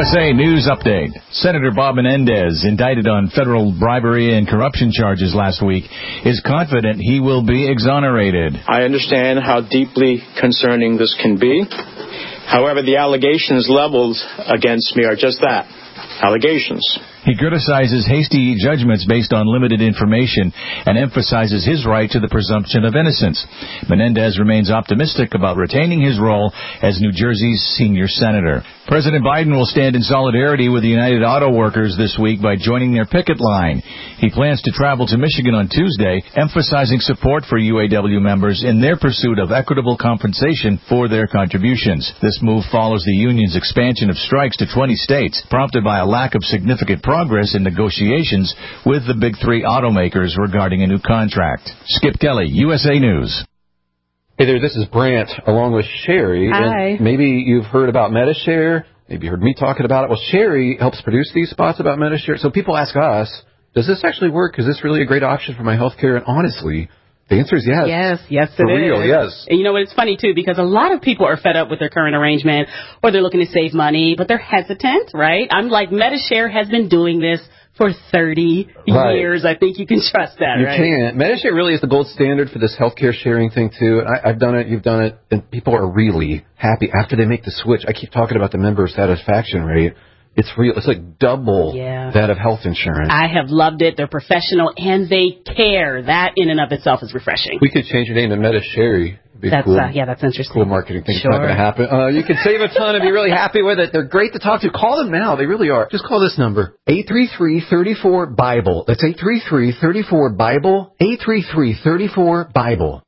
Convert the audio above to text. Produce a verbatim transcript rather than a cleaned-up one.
S A News Update. Senator Bob Menendez, indicted on federal bribery and corruption charges last week, is confident he will be exonerated. I understand how deeply concerning this can be. However, the allegations leveled against me are just that, allegations. He criticizes hasty judgments based on limited information and emphasizes his right to the presumption of innocence. Menendez remains optimistic about retaining his role as New Jersey's senior senator. President Biden will stand in solidarity with the United Auto Workers this week by joining their picket line. He plans to travel to Michigan on Tuesday, emphasizing support for U A W members in their pursuit of equitable compensation for their contributions. This move follows the union's expansion of strikes to twenty states, prompted by a lack of significant progress in negotiations with the big three automakers regarding a new contract. Skip Kelly, U S A News. Hey there, this is Brant, along with Sherry. Hi. And maybe you've heard about Medi-Share. Maybe you heard me talking about it. Well, Sherry helps produce these spots about Medi-Share. So people ask us, does this actually work? Is this really a great option for my health care? And honestly, the answer is yes. Yes, yes, for it real, is. yes. And you know what? It's funny, too, because a lot of people are fed up with their current arrangement, or they're looking to save money, but they're hesitant, right? I'm like, Medi-Share has been doing this for thirty right. years. I think you can trust that, you right? You can. Medi-Share really is the gold standard for this healthcare sharing thing, too. I, I've done it, you've done it, and people are really happy after they make the switch. I keep talking about the member satisfaction rate. It's real. It's like double yeah. that of health insurance. I have loved it. They're professional, and they care. That in and of itself is refreshing. We could change your name to Medi-Share. Be that's cool. Uh, yeah, that's interesting. Cool marketing thing. Sure. It's not going to happen. Uh, you can save a ton and be really happy with it. They're great to talk to. Call them now. They really are. Just call this number, eight three three, three four, BIBLE. That's eight three three, three four, BIBLE, eight three three, three four, BIBLE.